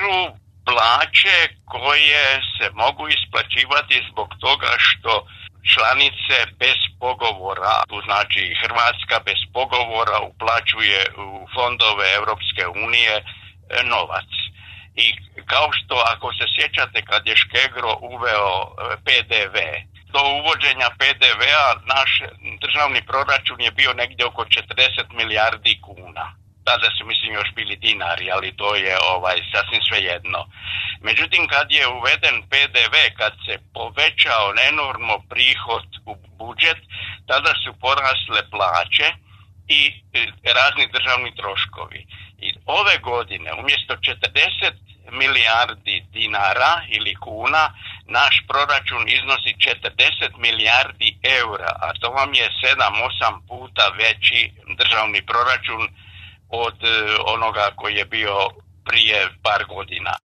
su plaće koje se mogu isplaćivati zbog toga što članice bez pogovora, tu znači Hrvatska bez pogovora uplaćuje u fondove Europske unije novac. I kao što, ako se sjećate, kad je Škegro uveo PDV, do uvođenja PDV-a naš državni proračun je bio negdje oko 40 milijardi kuna. Tada su, mislim, još bili dinari, ali to je sasvim svejedno. Međutim, kad je uveden PDV, kad se povećao enormno prihod u budžet, tada su porasle plaće i razni državni troškovi. I ove godine, umjesto 40 milijardi dinara ili kuna, naš proračun iznosi 40 milijardi eura, a to vam je 7-8 puta veći državni proračun od onoga koji je bio prije par godina.